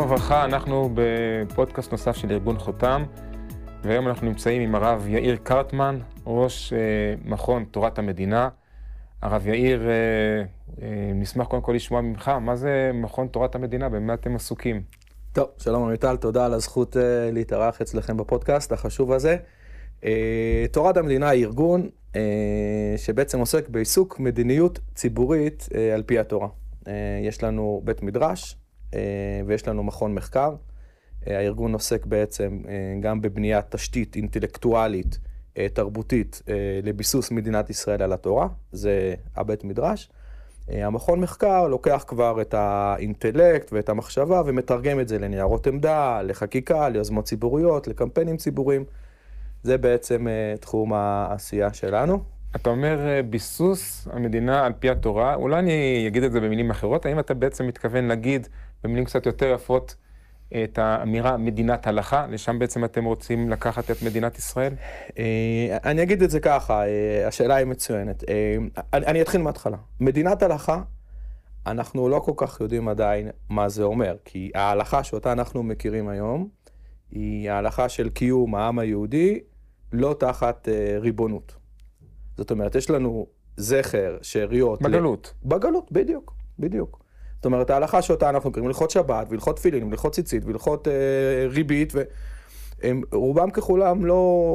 וברכה, אנחנו בפודקאסט נוסף של ארגון חותם, והיום אנחנו נמצאים עם הרב יאיר קרטמן, ראש מכון תורת המדינה. הרב יאיר, נשמח קודם כל לשמוע ממך, מה זה מכון תורת המדינה, במה אתם עסוקים? טוב, שלום עמיטל, תודה על הזכות להתארח אצלכם בפודקאסט החשוב הזה. תורת המדינה היא ארגון שבעצם עוסק בעיסוק מדיניות ציבורית על פי התורה. יש לנו בית מדרש ויש לנו מכון מחקר. הארגון עוסק בעצם גם בבניית תשתית אינטלקטואלית, תרבותית, לביסוס מדינת ישראל על התורה, זה הבית מדרש. המכון מחקר לוקח כבר את האינטלקט ואת המחשבה ומתרגם את זה לניירות עמדה, לחקיקה, ליוזמות ציבוריות, לקמפיינים ציבוריים. זה בעצם תחום העשייה שלנו. אתה אומר ביסוס המדינה על פי התורה, אולי אני אגיד את זה במילים אחרות, האם אתה בעצם מתכוון להגיד במילים קצת יותר יפות את האמירה מדינת הלכה, לשם בעצם אתם רוצים לקחת את מדינת ישראל? אני אגיד את זה ככה, השאלה היא מצוינת. אני אתחיל מההתחלה. מדינת הלכה, אנחנו לא כל כך יודעים עדיין מה זה אומר, כי ההלכה שאותה אנחנו מכירים היום, היא ההלכה של קיום העם היהודי לא תחת ריבונות. זאת אומרת, יש לנו זכר, שאריות. בגלות. בגלות, בדיוק. זאת אומרת, ההלכה שאותה אנחנו קוראים הלכות שבת, והלכות תפילין, והלכות ציצית, והלכות ריבית, ורובם ככולם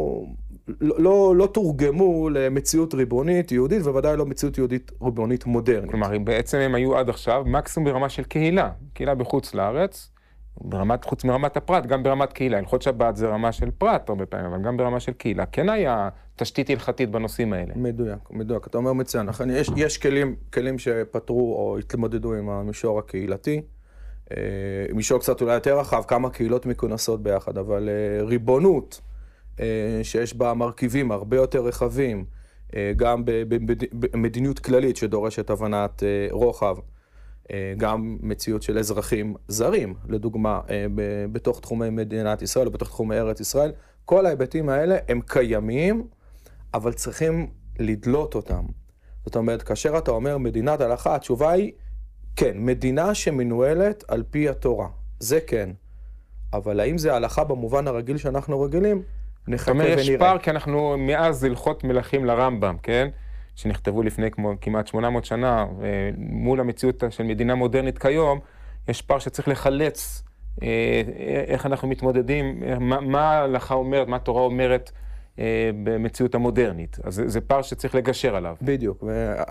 לא תורגמו למציאות ריבונית יהודית, ובוודאי לא מציאות יהודית ריבונית מודרנית. כלומר, בעצם הם היו עד עכשיו מקסימום ברמה של קהילה בחוץ לארץ, חוץ מרמת הפרט, גם ברמת קהילה. הלכות שבת זה רמה של פרט הרבה פעמים, אבל גם ברמה של קהילה. כן היה תשתית הלכתית בנושאים האלה. מדויק. אתה אומר מצוין. יש כלים שפתרו או התמודדו עם המישור הקהילתי. מישור קצת אולי יותר רחב, כמה קהילות מכונסות ביחד, אבל ריבונות שיש בה מרכיבים הרבה יותר רחבים, גם במדיניות כללית שדורשת הבנת רוחב, גם מציאות של אזרחים זרים, לדוגמה, בתוך תחומי מדינת ישראל או בתוך תחומי ארץ ישראל. כל ההיבטים האלה הם קיימים, אבל צריכים לדלות אותם. זאת אומרת, כאשר אתה אומר מדינת הלכה, התשובה היא, כן, מדינה שמנוהלת על פי התורה. זה כן. אבל האם זה הלכה במובן הרגיל שאנחנו רגילים? נחכה ונראה. זאת אומרת, יש פער, כי אנחנו מאז הלכות מלכים לרמב"ם, כן? שנכתבו לפני כמעט 800 שנה, מול המציאות של מדינה מודרנית כיום, יש פער שצריך לחלץ איך אנחנו מתמודדים, מה ההלכה אומרת, מה התורה אומרת במציאות המודרנית. אז זה פער שצריך לגשר עליו. בדיוק,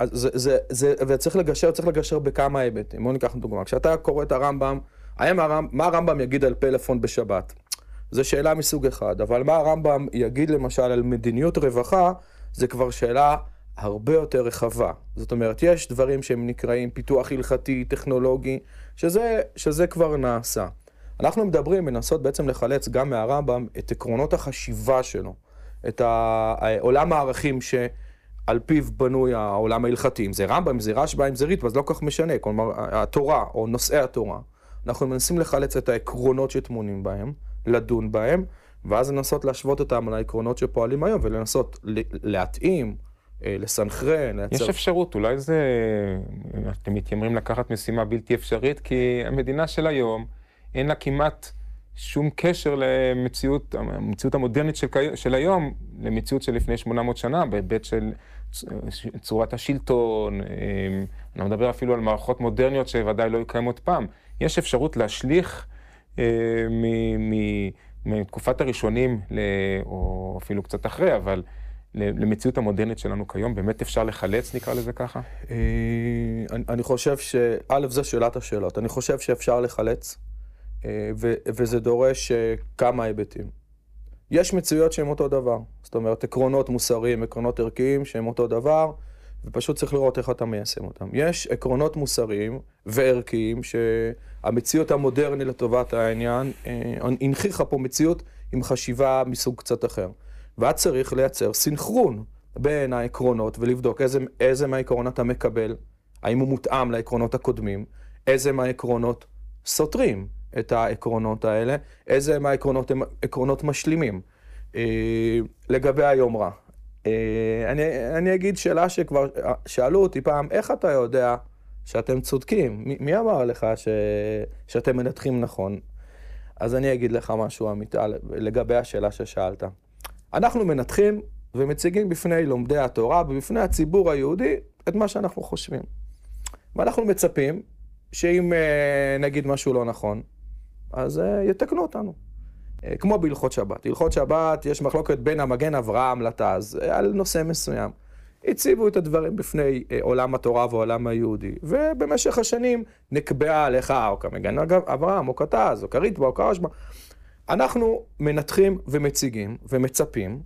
וצריך לגשר בכמה היבטים. בואו ניקח דוגמה. כשאתה קורא את הרמב"ם, מה הרמב"ם יגיד על פלאפון בשבת? זו שאלה מסוג אחד, אבל מה הרמב"ם יגיד למשל על מדיניות רווחה, זה כבר שאלה הרבה יותר רחבה. זאת אומרת, יש דברים שהם נקראים פיתוח הלכתי, טכנולוגי, שזה כבר נעשה. אנחנו מדברים, מנסות בעצם לחלץ גם מהרמב"ם את עקרונות החשיבה שלו, את עולם הערכים שעל פיו בנוי העולם ההלכתי. אם זה רמב"ם, אם זה רשב"א, אם זה ריטב"א, אז לא כך משנה. כלומר, התורה או נושאי התורה, אנחנו מנסים לחלץ את העקרונות שטמונים בהם, לדון בהם, ואז לנסות להשוות אותם על העקרונות שפועלים היום, ולנסות להתאים, לסנכרן, לייצר. יש אפשרות, אולי זה, אתם מתיימרים לקחת משימה בלתי אפשרית, כי המדינה של היום אין לה כמעט שום קשר למציאות המודרנית של היום, למציאות של לפני 800 שנה, בהיבט של צורת השלטון, אני מדבר אפילו על מערכות מודרניות שוודאי לא יקיימות פעם. יש אפשרות להשליך מתקופת הראשונים, או אפילו קצת אחרי, אבל למציאות המודרנית שלנו כיום, באמת אפשר לחלץ, נקרא לזה ככה? אני חושב זה שאלת השאלות. אני חושב שאפשר לחלץ, וזה דורש כמה היבטים. יש מציאויות שהן אותו דבר. זאת אומרת, עקרונות מוסריים, עקרונות ערכיים שהן אותו דבר, ופשוט צריך לראות איך אתה מיישם אותם. יש עקרונות מוסריים וערכיים שהמציאות המודרנית לטובת העניין, הנכיחה פה מציאות עם חשיבה מסוג קצת אחר. ואת צריך לייצר סינכרון בין העקרונות ולבדוק איזה מהעקרונות אתה מקבל, האם הוא מותאם לעקרונות הקודמים, איזה מהעקרונות סותרים את העקרונות האלה, איזה מהעקרונות הם עקרונות משלימים. לגבי היומרה, אני אגיד שאלה שכבר שאלו אותי פעם, איך אתה יודע שאתם צודקים. מי אמר לך שאתם מנתחים נכון? אז אני אגיד לך משהו אמיתי לגבי השאלה ששאלת. אנחנו מנתחים ומציגים בפני לומדי התורה ובפני הציבור היהודי את מה שאנחנו חושבים. ואנחנו מצפים שאם נגיד משהו לא נכון, אז יתקנו אותנו. כמו בהלכות שבת. הלכות שבת יש מחלוקת בין המגן אברהם לטז על נושא מסוים. הציבו את הדברים בפני עולם התורה ועולם היהודי, ובמשך השנים נקבעה הלכה או כמגן אברהם או כטז או כריתב"א או כרשב"א. אנחנו מנתחים ומציגים ומצפים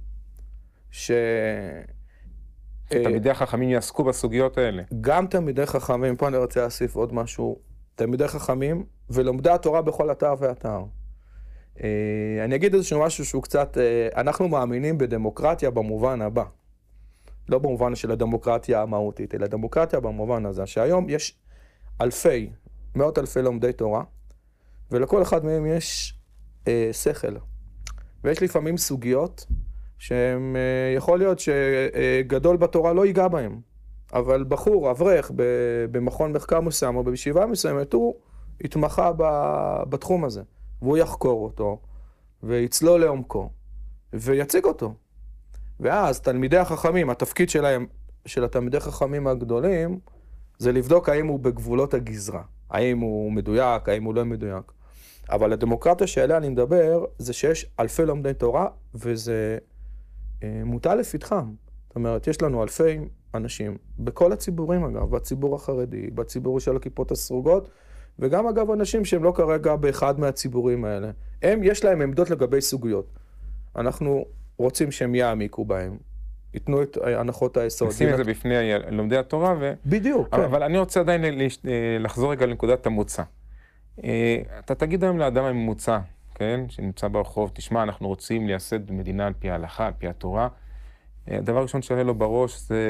תלמידי החכמים יעסקו בסוגיות האלה. גם תלמידי חכמים, פה אני רוצה להוסיף עוד משהו, תלמידי חכמים ולומדי התורה בכל אתר ואתר. אני אגיד איזשהו משהו שהוא קצת, אנחנו מאמינים בדמוקרטיה במובן הבא. לא במובן של הדמוקרטיה המהותית, אלא דמוקרטיה במובן הזה, שהיום יש מאות אלפי לומדי תורה, ולכל אחד מהם יש שכל. ויש לפעמים סוגיות שהם, יכול להיות שגדול בתורה לא ייגע בהם, אבל בחור, אברך, במכון מחקר מסוים או בישיבה מסוימת, הוא התמחה בתחום הזה, והוא יחקור אותו, ויצלול לעומקו, ויציג אותו. ואז תלמידי החכמים, התפקיד שלהם, של התלמידי החכמים הגדולים, זה לבדוק האם הוא בגבולות הגזרה, האם הוא מדויק, האם הוא לא מדויק. אבל הדמוקרטיה שעליה אני מדבר, זה שיש אלפי לומדי תורה, וזה מוטל לפתחם. זאת אומרת, יש לנו אלפי אנשים, בכל הציבורים אגב, בציבור החרדי, בציבור של הכיפות הסרוגות, וגם אגב אנשים שהם לא כרגע באחד מהציבורים האלה. יש להם עמדות לגבי סוגיות. אנחנו רוצים שהם יעמיקו בהם, ייתנו את הנחות היסוד. נשים את זה בפני לומדי התורה. בדיוק, כן. אבל אני רוצה עדיין לחזור רגע לנקודת המוצא. אתה תגיד היום לאדם הממוצע, כן, שנמצא ברחוב, תשמע, אנחנו רוצים לייסד מדינה על פי ההלכה, על פי התורה. הדבר הראשון שעולה לו בראש זה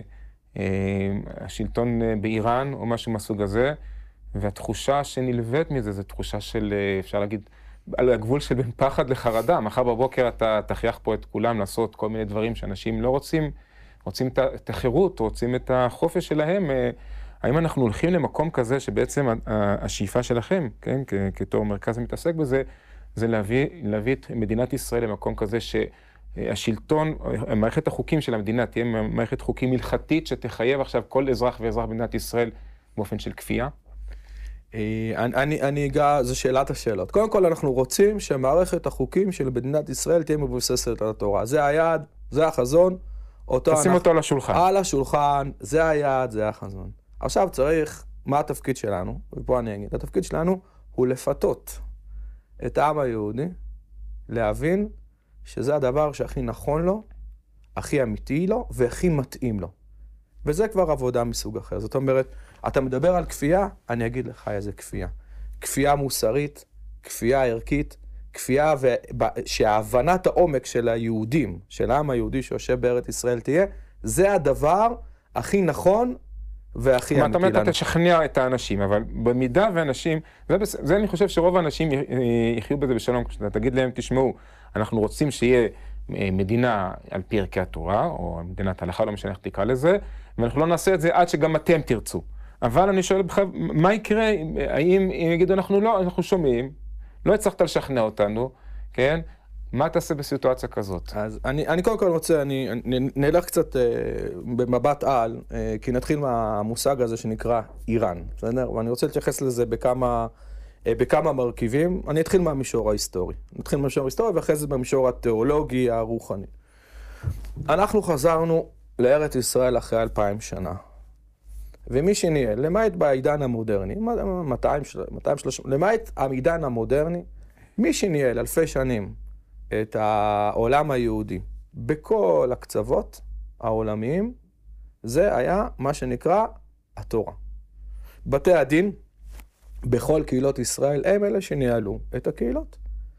השלטון באיראן או משהו מהסוג הזה, והתחושה שנלווית מזה, זו תחושה של, אפשר להגיד, על הגבול של בין פחד לחרדה. מחר בבוקר אתה תכריח פה את כולם לעשות כל מיני דברים שאנשים לא רוצים את החירות, רוצים את החופש שלהם. האם אנחנו הולכים למקום כזה שבעצם השאיפה שלכם, כן, כתור מרכז מתעסק בזה, זה להביא את מדינת ישראל למקום כזה שהשלטון, מערכת החוקים של המדינה תהיה מערכת חוקים הלכתית שתחייב עכשיו כל אזרח ואזרח במדינת ישראל באופן של כפייה? אני אגע, זו שאלת השאלות. קודם כל אנחנו רוצים שמערכת החוקים של מדינת ישראל תהיה מבוססת על התורה. זה היעד, זה החזון. תשים אותו על השולחן. על השולחן, זה היעד, זה החזון. עכשיו צריך, מה התפקיד שלנו? ופה אני אגיד, התפקיד שלנו הוא לפתות את העם היהודי, להבין שזה הדבר שהכי נכון לו, הכי אמיתי לו והכי מתאים לו. וזה כבר עבודה מסוג אחר. זאת אומרת, אתה מדבר על כפייה, אני אגיד לך איזה כפייה. כפייה מוסרית, כפייה ערכית, כפייה שההבנת העומק של היהודים, של העם היהודי שיושב בארץ ישראל תהיה, זה הדבר הכי נכון והכי אמיתי לנו. אתה תשכנע את האנשים, אבל במידה ואנשים, זה אני חושב שרוב האנשים יחיו בזה בשלום, כשאתה תגיד להם, תשמעו, אנחנו רוצים שיהיה מדינה על פי ערכי התורה, או מדינת הלכה, לא משנה איך תקרא לזה, ואנחנו לא נעשה את זה עד שגם אתם תרצו. אבל אני שואל בכלל, מה יקרה אם יגידו אנחנו שומעים, לא הצלחת לשכנע אותנו, כן? מה תעשה בסיטואציה כזאת? אז אני קודם כל רוצה, נלך קצת במבט על, כי נתחיל מהמושג הזה שנקרא איראן, בסדר? ואני רוצה להתייחס לזה בכמה מרכיבים. אני אתחיל מהמישור ההיסטורי. נתחיל מהמישור ההיסטורי ואחרי זה במישור התיאולוגי הרוחני. אנחנו חזרנו לארץ ישראל אחרי 2000 שנה. ומי שניהל, למעט בעידן המודרני, 230, למעט העידן המודרני, מי שניהל אלפי שנים את העולם היהודי בכל הקצוות העולמיים, זה היה מה שנקרא התורה. בתי הדין בכל קהילות ישראל הם אלה שניהלו את הקהילות.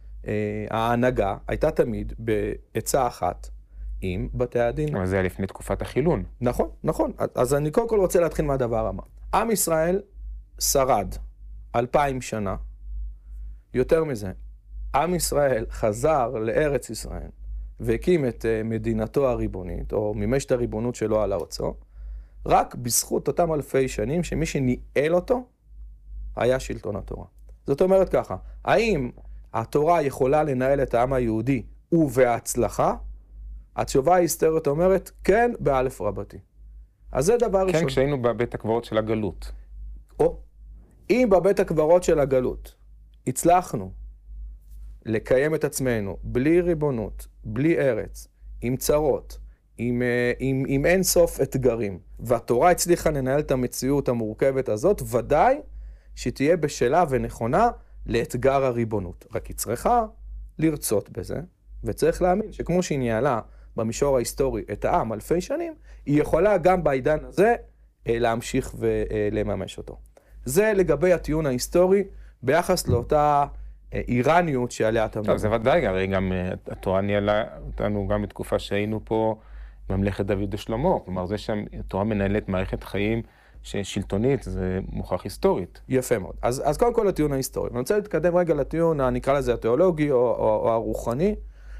ההנהגה הייתה תמיד בעצה אחת עם בתי הדין. אבל זה היה לפני תקופת החילון. נכון, נכון. אז אני קודם כל רוצה להתחיל מהדבר הבא. עם ישראל שרד 2000 שנה. יותר מזה, עם ישראל חזר לארץ ישראל והקים את מדינתו הריבונית, או מימש את הריבונות שלו על ארצו, רק בזכות אותם אלפי שנים שמי שניהל אותו היה שלטון התורה. זאת אומרת ככה, האם התורה יכולה לנהל את העם היהודי ובהצלחה? התשובה ההיסטורית אומרת כן באלף רבתי. אז זה דבר ראשון. כן, כשהיינו בבית הקברות של הגלות. או, אם בבית הקברות של הגלות הצלחנו לקיים את עצמנו בלי ריבונות, בלי ארץ, עם צרות, עם אין סוף אתגרים, והתורה הצליחה לנהל את המציאות המורכבת הזאת, ודאי שתהיה בשלה ונכונה לאתגר הריבונות. רק היא צריכה לרצות בזה, וצריך להאמין שכמו שהיא ניהלה במישור ההיסטורי את העם אלפי שנים, היא יכולה גם בעידן הזה להמשיך ולממש אותו. זה לגבי הטיעון ההיסטורי ביחס לאותה איראניות שעליה אתה מדבר. טוב, זה ודאי, הרי גם התורה ניהלה אותנו גם בתקופה שהיינו פה בממלכת דוד ושלמה. כלומר, זה שהתורה מנהלת מערכת חיים שלטונית, זה מוכח היסטורית. יפה מאוד. אז קודם כל הטיעון ההיסטורי. אני רוצה להתקדם רגע לטיעון, נקרא לזה התיאולוגי או הרוחני,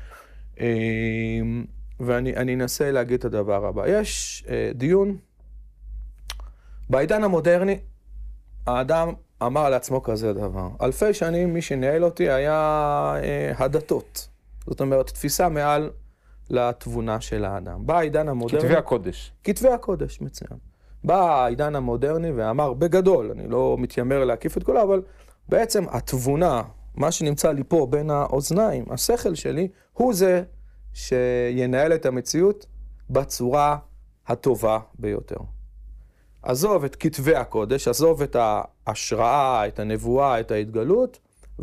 ואני אנסה להגיד את הדבר הבא. יש דיון, בעידן המודרני, האדם אמר לעצמו כזה דבר. אלפי שנים מי שניהל אותי היה הדתות. זאת אומרת, תפיסה מעל לתבונה של האדם. בא העידן המודרני... כתבי הקודש. כתבי הקודש, מצוין. בא העידן המודרני ואמר בגדול, אני לא מתיימר להקיף את כולה, אבל בעצם התבונה, מה שנמצא לי פה בין האוזניים, השכל שלי, הוא זה שינהל את המציאות בצורה הטובה ביותר. עזוב את כתבי הקודש, עזוב את ההשראה, את הנבואה, את ההתגלות,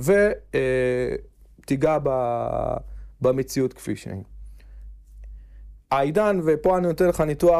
ותיגע במציאות כפי שהיא. העידן, ופה אני נותן לך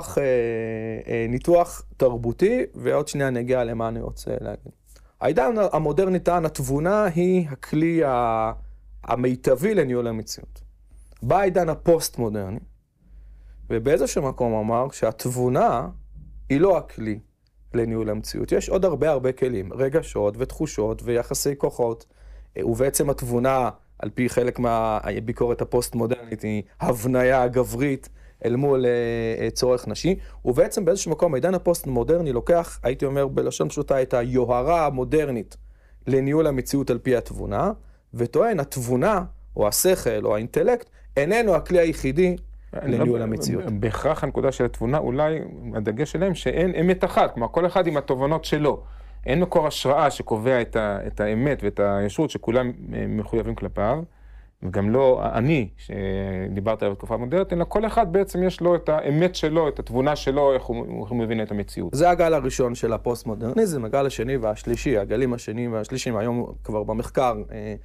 ניתוח תרבותי, ועוד שנייה נגיע למה אני רוצה להגיד. העידן המודרני טען, התבונה היא הכלי המיטבי לניהול המציאות. בא העידן הפוסט-מודרני, ובאיזשהו מקום אמר שהתבונה היא לא הכלי לניהול המציאות. יש עוד הרבה כלים, רגשות ותחושות ויחסי כוחות, ובעצם התבונה, על פי חלק מהביקורת הפוסט-מודרנית, היא הבניה גברית אל מול צורך נשי, ובעצם באיזשהו מקום העידן הפוסט-מודרני לוקח, הייתי אומר בלשון פשוטה, את היוהרה המודרנית לניהול המציאות על פי התבונה, וטוען התבונה או השכל או האינטלקט איננו הכלי היחידי לניהול המציאות. בהכרח הנקודה של התבונה, אולי הדגש שלהם שאין אמת אחת, כלומר כל אחד עם התובנות שלו. אין מקור השראה שקובע את האמת ואת הישרות שכולם מחויבים כלפיו, וגם לא אני, שדיברת עליו בתקופה המודרנית, אלא כל אחד בעצם יש לו את האמת שלו, את התבונה שלו, איך הוא מבין את המציאות. זה הגל הראשון של הפוסט-מודרניזם, הגל השני והשלישי, הגלים השני והשלישיים, היום כבר במחקר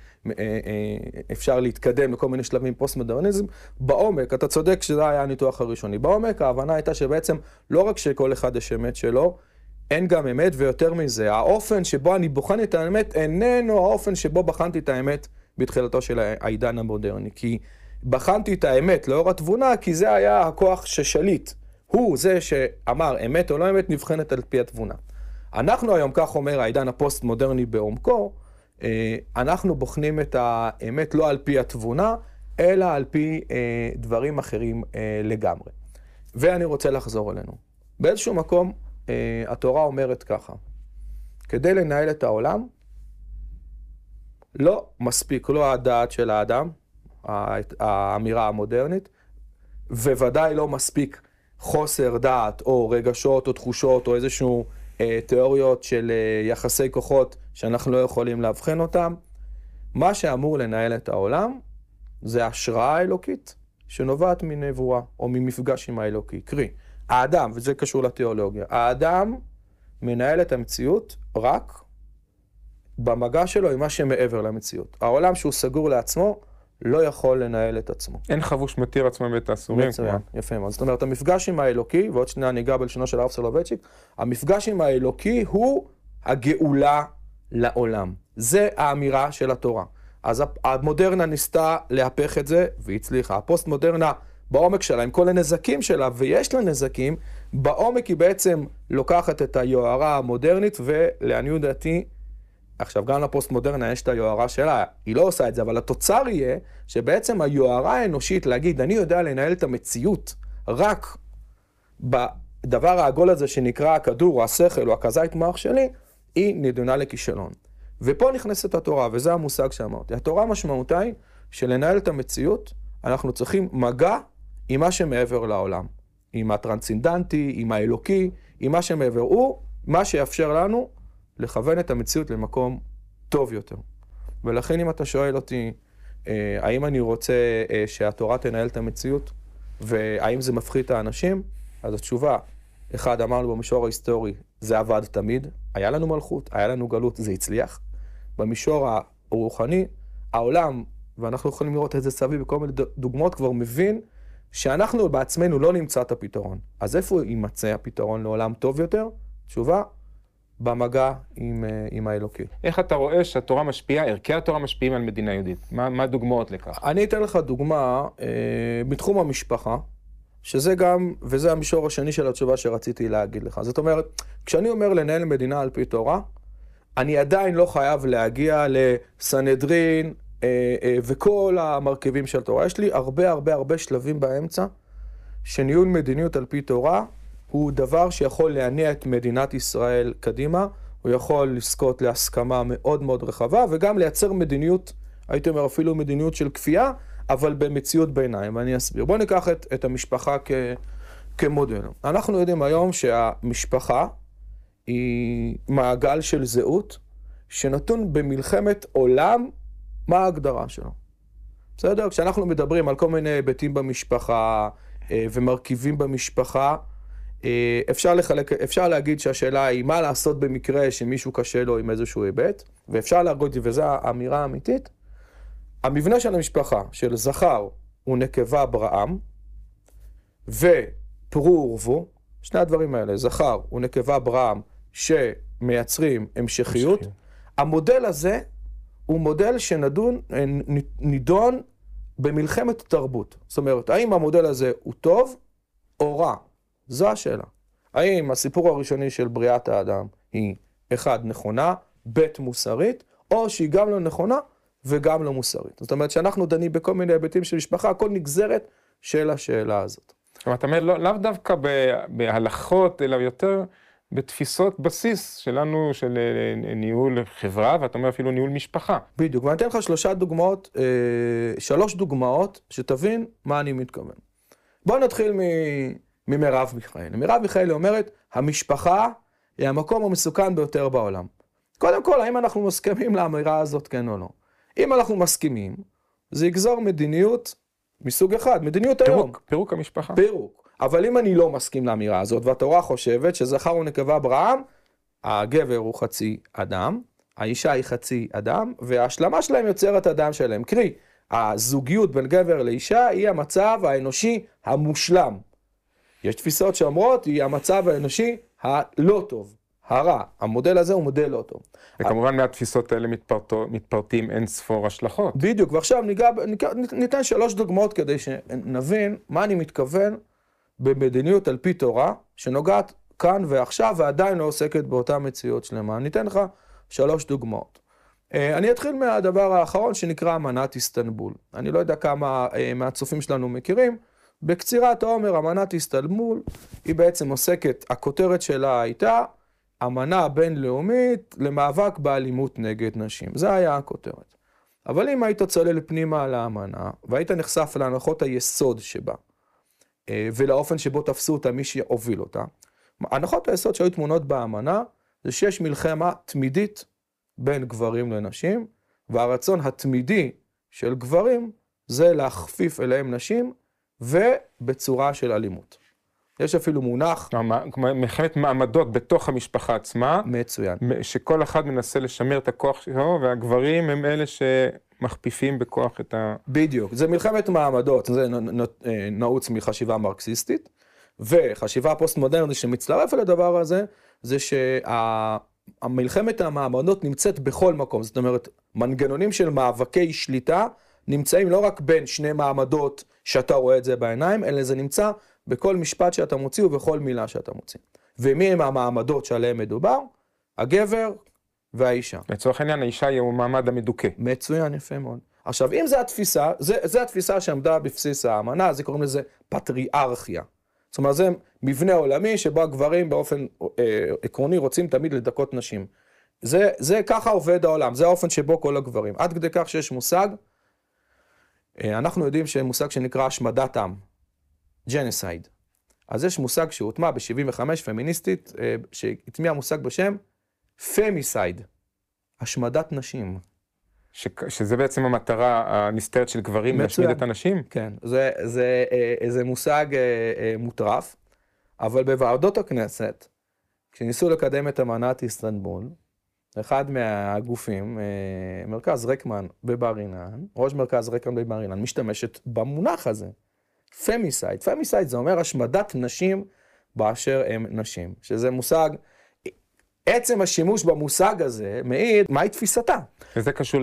אפשר להתקדם לכל מיני שלבים פוסט-מודרניזם. בעומק, אתה צודק שזה היה הניתוח הראשוני. בעומק ההבנה הייתה שבעצם לא רק שכל אחד יש אמת שלו, אין גם אמת, ויותר מזה, האופן שבו אני בוחן את האמת איננו האופן שבו בחנתי את האמת בתחילתו של העידן המודרני. כי בחנתי את האמת לאור התבונה, כי זה היה הכוח ששליט. הוא זה שאמר אמת או לא אמת נבחנת על פי התבונה. אנחנו היום, כך אומר העידן הפוסט-מודרני בעומקו, אנחנו בוחנים את האמת לא על פי התבונה, אלא על פי דברים אחרים לגמרי. ואני רוצה לחזור אלינו. באיזשהו מקום, התורה אומרת ככה, כדי לנהל את העולם, לא מספיק, לא הדעת של האדם, האמירה המודרנית, וודאי לא מספיק חוסר דעת או רגשות או תחושות או איזשהו תיאוריות של יחסי כוחות שאנחנו לא יכולים להבחן אותם. מה שאמור לנהל את העולם זה השראה האלוקית שנובעת מנבואה או ממפגש עם האלוקי. קרי, האדם, וזה קשור לתיאולוגיה, האדם מנהל את המציאות רק במגע שלו עם מה שמעבר למציאות. העולם שהוא סגור לעצמו לא יכול לנהל את עצמו. אין חבוש מתיר עצמו בית האסורים. מצוין, יפה מאוד. זאת אומרת, המפגש עם האלוקי, ועוד שנייה ניגע בלשונו של הרב סולובייצ'יק, המפגש עם האלוקי הוא הגאולה לעולם. זה האמירה של התורה. אז המודרנה ניסתה להפך את זה, והיא הצליחה. הפוסט-מודרנה בעומק שלה, עם כל הנזקים שלה, ויש לה נזקים, בעומק היא בעצם לוקחת את היוהרה המודרנית, ולעניות דעתי, עכשיו גם לפוסט-מודרנה יש את היוהרה שלה, היא לא עושה את זה, אבל התוצר יהיה שבעצם היוהרה האנושית להגיד, אני יודע לנהל את המציאות רק הדבר העגול הזה שנקרא הכדור, או השכל, או הכזית מוח שלי, היא נידונה לכישלון. ופה נכנסת התורה, וזה המושג שאמרתי. התורה משמעותה היא שלנהל את המציאות, אנחנו צריכים מגע עם מה שמעבר לעולם. עם הטרנסצנדנטי, עם האלוקי, עם מה שמעבר. הוא מה שיאפשר לנו לכוון את המציאות למקום טוב יותר. ולכן אם אתה שואל אותי, האם אני רוצה שהתורה תנהל את המציאות, והאם זה מפחיד את האנשים, אז התשובה, אחד אמרנו במישור ההיסטורי, זה עבד תמיד, היה לנו מלכות, היה לנו גלות, זה הצליח. במישור הרוחני, העולם, ואנחנו יכולים לראות את זה סביב בכל מיני דוגמאות, כבר מבין שאנחנו בעצמנו לא נמצא את הפתרון. אז איפה יימצא הפתרון לעולם טוב יותר? תשובה, במגע עם האלוקי. איך אתה רואה שהתורה משפיעה, ערכי התורה משפיעים על מדינה יהודית? מה הדוגמאות לכך? אני אתן לך דוגמה בתחום המשפחה, שזה גם, וזה המישור השני של התשובה שרציתי להגיד לך. זאת אומרת, כשאני אומר לנהל מדינה על פי תורה, אני עדיין לא חייב להגיע לסנהדרין וכל המרכיבים של תורה. יש לי הרבה שלבים באמצע, שניהול מדיניות על פי תורה הוא דבר שיכול להניע את מדינת ישראל קדימה, הוא יכול לזכות להסכמה מאוד רחבה, וגם לייצר מדיניות, הייתי אומר אפילו מדיניות של כפייה, אבל במציאות ביניים, ואני אסביר. בואו ניקח את המשפחה כמודל. אנחנו יודעים היום שהמשפחה היא מעגל של זהות, שנתון במלחמת עולם, מה ההגדרה שלו? בסדר? כשאנחנו מדברים על כל מיני היבטים במשפחה, ומרכיבים במשפחה, אפשר להגיד שהשאלה היא מה לעשות במקרה שמישהו קשה לו עם איזשהו היבט, ואפשר להגיד, וזו האמירה האמיתית, המבנה של המשפחה, של זכר ונקבה ברעם, ופרו ורבו, שני הדברים האלה, זכר ונקבה ברעם, שמייצרים המשכיות, המודל הזה הוא מודל שנידון במלחמת תרבות. זאת אומרת, האם המודל הזה הוא טוב או רע? זו השאלה. האם הסיפור הראשוני של בריאת האדם היא אחד נכונה, בית מוסרית, או שהיא גם לא נכונה וגם לא מוסרית. זאת אומרת שאנחנו דנים בכל מיני היבטים של משפחה, הכל נגזרת של השאלה הזאת. אתה אומר, לאו דווקא בהלכות, אלא יותר בתפיסות בסיס שלנו של ניהול חברה, ואתה אומר אפילו ניהול משפחה. בדיוק, ואני אתן לך שלוש דוגמאות שתבין מה אני מתכוון. בואו נתחיל ממרב מיכאלי. מרב מיכאלי אומרת, המשפחה היא המקום המסוכן ביותר בעולם. קודם כל, האם אנחנו מסכימים לאמירה הזאת כן או לא? אם אנחנו מסכימים, זה יגזור מדיניות מסוג אחד, מדיניות היום. פירוק המשפחה. פירוק. אבל אם אני לא מסכים לאמירה הזאת, והתורה חושבת שזכר ונקבה ברעם, הגבר הוא חצי אדם, האישה היא חצי אדם, וההשלמה שלהם יוצרת אדם שלהם. קרי, הזוגיות בין גבר לאישה היא המצב האנושי המושלם. יש תפיסות שאומרות, היא המצב האנושי הלא טוב, הרע. המודל הזה הוא מודל לא טוב. וכמובן מהתפיסות האלה מתפרטים אין ספור השלכות. בדיוק, ועכשיו ניתן 3 דוגמאות כדי שנבין מה אני מתכוון במדיניות על פי תורה, שנוגעת כאן ועכשיו ועדיין לא עוסקת באותה מציאות שלמה. ניתן לך 3 דוגמאות. אני אתחיל מהדבר האחרון שנקרא אמנת איסטנבול. אני לא יודע כמה מהצופים שלנו מכירים, בקצירת האומר, אמנת איסטנבול היא בעצם עוסקת, הכותרת שלה הייתה אמנה בינלאומית למאבק באלימות נגד נשים. זה היה הכותרת. אבל אם היית צולל פנימה על האמנה, והיית נחשף להנחות היסוד שבה, ולאופן שבו תפסו אותה מי שהוביל אותה, הנחות היסוד שהיו תמונות באמנה, זה שיש מלחמה תמידית בין גברים לנשים, והרצון התמידי של גברים זה להכפיף אליהם נשים, ובצורה של אלימות. יש אפילו מונח. מלחמת מעמדות בתוך המשפחה עצמה. מצוין. שכל אחד מנסה לשמר את הכוח שלו, והגברים הם אלה שמכפיפים בכוח את ה... בדיוק. זה מלחמת מעמדות, זה נעוץ מחשיבה מרקסיסטית, וחשיבה פוסט-מודרנית שמצטרף על הדבר הזה, זה שהמלחמת המעמדות נמצאת בכל מקום. זאת אומרת, מנגנונים של מאבקי שליטה, נמצאים לא רק בין שני מעמדות שאתה רואה את זה בעיניים, אלא זה נמצא בכל משפט שאתה מוציא ובכל מילה שאתה מוציא. ומי הם המעמדות שעליהם מדובר? הגבר והאישה. לצורך העניין, האישה היא המעמד המדוכא. מצוין, יפה מאוד. עכשיו, אם זה התפיסה, זה התפיסה שעמדה בבסיס האמנה, אז קוראים לזה פטריארכיה. זאת אומרת, זה מבנה עולמי שבו הגברים באופן עקרוני רוצים תמיד לדכות נשים. זה ככה עובד העולם, זה האופן שבו כל הגברים. עד כדי כך שיש מושג, אנחנו יודעים שמושג שנקרא השמדת עם, ג'נסייד. אז יש מושג שהוטמע ב-75, פמיניסטית, שהטמיע מושג בשם פמיסייד, השמדת נשים. שזה בעצם המטרה הנסתרת של גברים, להשמיד את הנשים? כן, זה מושג מוטרף, אבל בוועדות הכנסת, כשניסו לקדם את אמנת איסטנבול, אחד מהגופים, מרכז רקמן בבר אילן, ראש מרכז רקמן בבר אילן, משתמשת במונח הזה, פמיסייד. פמיסייד זה אומר השמדת נשים באשר הם נשים, שזה מושג, עצם השימוש במושג הזה מעיד מהי תפיסתה. וזה קשור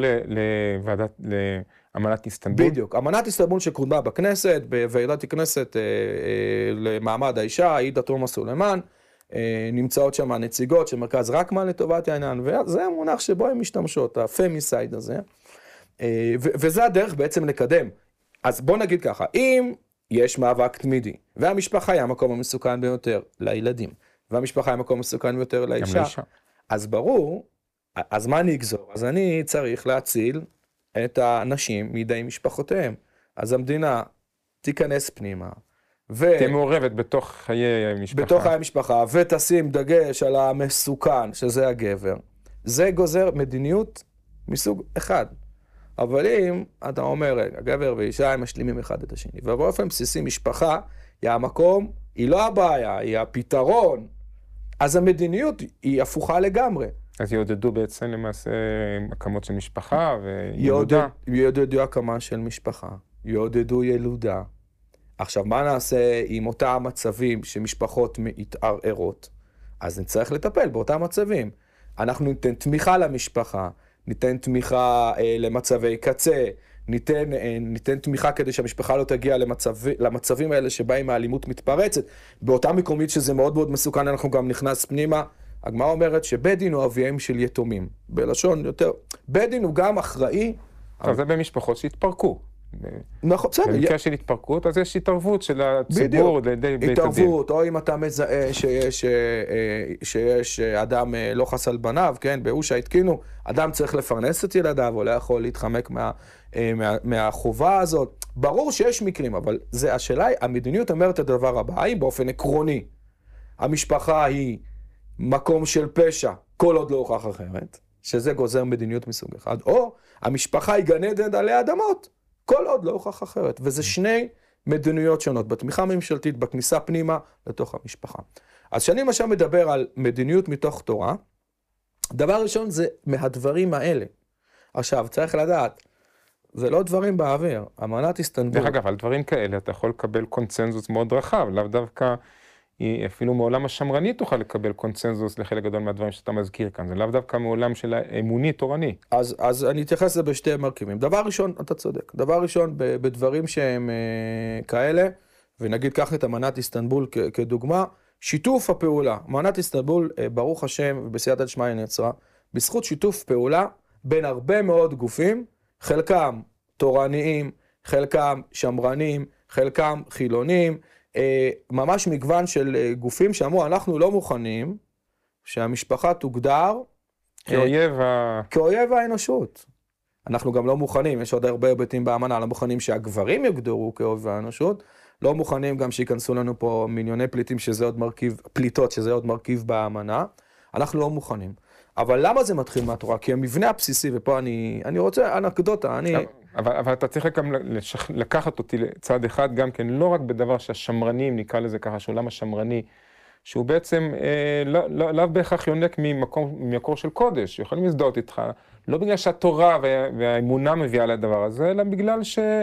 לאמנת איסטנבול? בדיוק, אמנת איסטנבול שקודמה בכנסת, בוועידת הכנסת למעמד האישה, עאידה תומא סלימאן, נמצאות שם הנציגות של מרכז רקמן לטובת העניין, וזה המונח שבו הם משתמשות, הפמיסייד הזה, וזה הדרך בעצם לקדם. אז בוא נגיד ככה, אם יש מאבק תמידי, והמשפחה היא המקום המסוכן ביותר לילדים, והמשפחה היא המקום המסוכן ביותר לאישה, אז ברור, אז מה אני אגזור? אז אני צריך להציל את האנשים מידי משפחותיהם. אז המדינה תיכנס פנימה, תהיה מעורבת בתוך חיי המשפחה. בתוך חיי המשפחה, ותשים דגש על המסוכן, שזה הגבר. זה גוזר מדיניות מסוג אחד. אבל אם אתה אומר, הגבר ואישה הם משלימים אחד את השני, ובאופן בסיסי משפחה היא המקום, היא לא הבעיה, היא הפתרון, אז המדיניות היא הפוכה לגמרי. אז יעודדו בעצם למעשה הקמות של משפחה וילודה? יעודדו הקמה של משפחה, יעודדו ילודה. עכשיו, מה נעשה עם אותם מצבים שמשפחות מתערערות? אז נצטרך לטפל באותם מצבים. אנחנו ניתן תמיכה למשפחה, ניתן תמיכה למצבי קצה, ניתן תמיכה כדי שהמשפחה לא תגיע למצבים האלה שבהם האלימות מתפרצת. באותם מקומית שזה מאוד מאוד מסוכן, אנחנו גם נכנס פנימה. הגמרא אומרת שבית דין הוא אביהם של יתומים. בלשון יותר, בית דין הוא גם אחראי. אז זה במשפחות שהתפרקו. נכון, בסדר. במקרה של התפרקות, אז יש התערבות של הציבור לידי בית הדין. התערבות, או אם אתה מזהה שיש אדם לא חס על בניו, כן, באושה התקינו, אדם צריך לפרנס את ילדיו, או לא יכול להתחמק מהחובה הזאת. ברור שיש מקרים, אבל זה השאלה, המדיניות אומרת את הדבר הבא, האם באופן עקרוני, המשפחה היא מקום של פשע, כל עוד לא הוכח אחרת, שזה גוזר מדיניות מסוג אחד, או המשפחה היא גן עדן עלי אדמות, כל עוד לא הוכח אחרת, וזה שני מדיניות שונות, בתמיכה ממשלתית, בכניסה פנימה לתוך המשפחה. אז כשאני למשל מדבר על מדיניות מתוך תורה, דבר ראשון זה מהדברים האלה. עכשיו, צריך לדעת, זה לא דברים באוויר, אמנת איסטנבול. דרך אגב, על דברים כאלה אתה יכול לקבל קונצנזוס מאוד רחב, לאו דווקא, אפילו מעולם השמרני תוכל לקבל קונצנזוס לחלק גדול מהדברים שאתה מזכיר כאן, זה לאו דווקא מעולם של האמוני תורני. אז אני אתייחס לזה בשתי מרכיבים. דבר ראשון, אתה צודק, דבר ראשון בדברים שהם כאלה, ונגיד קח את אמנת איסטנבול כדוגמה, שיתוף הפעולה, אמנת איסטנבול, ברוך השם, בסייעתא דשמיא נעצרה, בזכות שיתוף פעולה בין הרבה מאוד גופים, חלקם תורניים, חלקם שמרנים, חלקם חילונים, ממש מגוון של גופים שאמרו, אנחנו לא מוכנים שהמשפחה תוגדר כאויב האנושות. אנחנו גם לא מוכנים, יש עוד הרבה היבטים באמנה, לא מוכנים שהגברים יוגדרו כאויב האנושות, לא מוכנים גם שיכנסו לנו פה מיליוני פליטים שזה עוד מרכיב, פליטות שזה עוד מרכיב באמנה, אנחנו לא מוכנים. אבל למה זה מתחיל מהתורה? כי המבנה הבסיסי, ופה אני רוצה אנקדוטה, אבל אתה צריך גם לקחת אותי לצד אחד, גם כן, לא רק בדבר שהשמרנים, נקרא לזה ככה, שעולם השמרני, שהוא בעצם לא בהכרח יונק ממקור של קודש, יכולים להזדהות איתך, לא בגלל שהתורה והאמונה מביאה לדבר הזה, אלא בגלל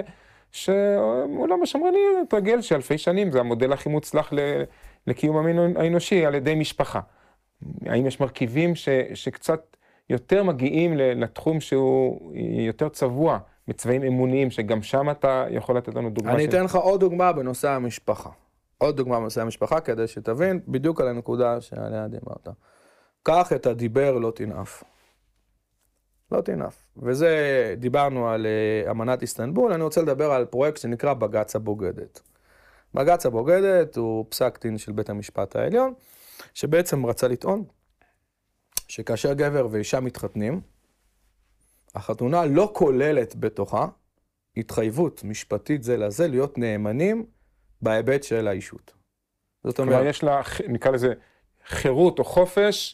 שעולם השמרני תרגל שאלפי שנים, זה המודל הכי מוצלח לקיום המין האנושי על ידי משפחה. האם יש מרכיבים שקצת יותר מגיעים לתחום שהוא יותר צבוע, מצבעים אמוניים, שגם שם אתה יכול לתת לנו דוגמה? אני אתן לך עוד דוגמה בנושא המשפחה. עוד דוגמה בנושא המשפחה, כדי שתבין בדיוק על הנקודה שעליה דיברת. קח את הדיבר לא תנאף. לא תנאף. וזה, דיברנו על אמנת איסטנבול, אני רוצה לדבר על פרויקט שנקרא בג"ץ הבוגדת. בג"ץ הבוגדת הוא פסק דין של בית המשפט העליון, שבעצם רצה לטעון שכאשר גבר ואישה מתחתנים, החתונה לא כוללת בתוכה התחייבות משפטית זה לזה להיות נאמנים בהיבט של האישות. זאת אומרת, כלומר, יש לה, נקרא לזה, חירות או חופש,